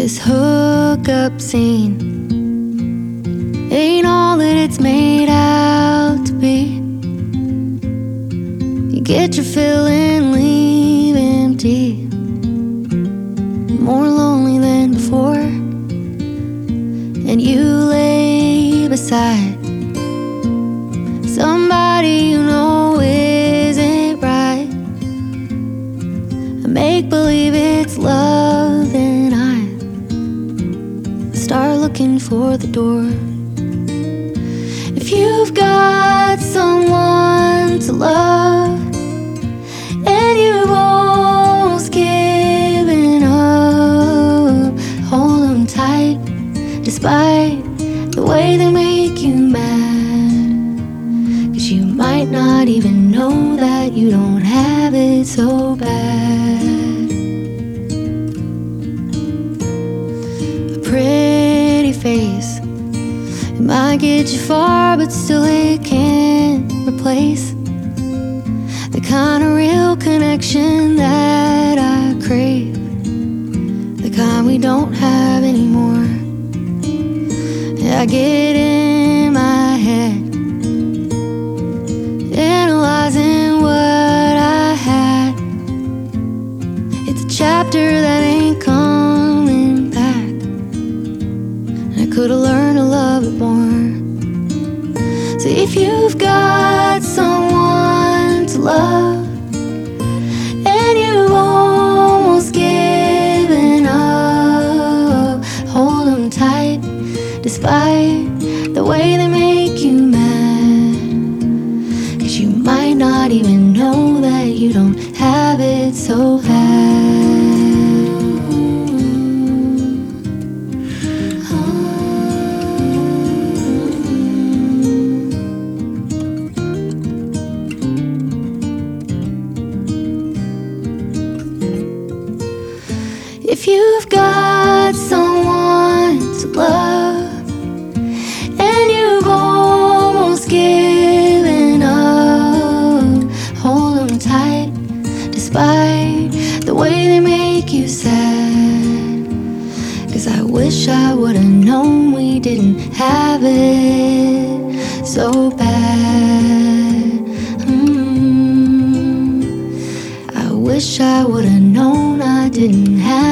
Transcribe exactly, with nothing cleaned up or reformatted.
This hookup scene ain't all that it's made out to be. You get your fill and leave empty, more lonely than before. And you lay beside somebody you know isn't right. I make believe it's love, and I start looking for the door. If you've got someone to love and you've almost given up, hold them tight despite the way they make you mad. 'Cause you might not even know that you don't have it so bad. A pretty face, it might get you far, but still it can't replace the kind of real connection that I crave, the kind we don't have anymore. I get in my head, analyzing what I had. It's a chapter that ain't coming back, and I could've learned to love it more. So if you've got someone to love and you've almost given up, hold them tight despite the way they make you mad. 'Cause you might not even know that you don't have it so bad. If you've got someone to love and you've almost given up, hold them tight despite the way they make you sad. 'Cause I wish I would've known we didn't have it so bad. mm. I wish I would've known I didn't have